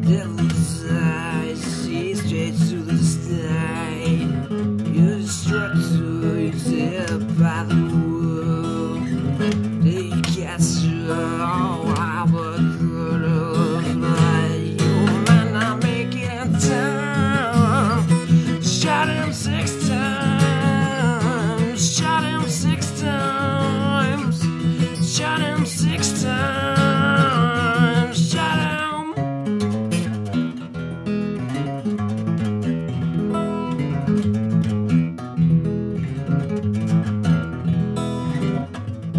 devil's eyes see straight through the sky. You're destructive, you set by the world. They catch you all wild but good of life. You might not make it in time. Shot him 6 times. Shot him 6 times. Shot him 6 times. Shot him.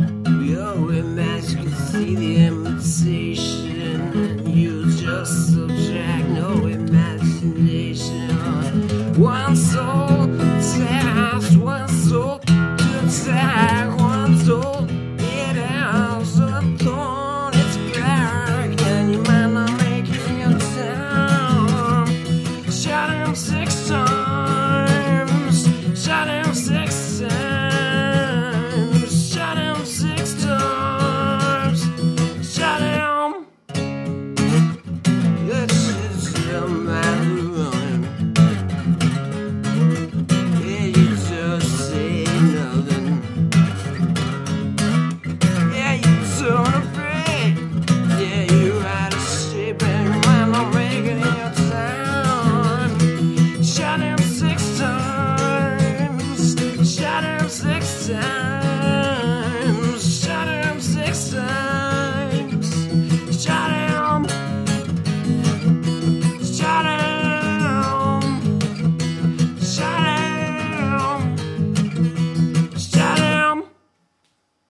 Your image can see the imitation, and you just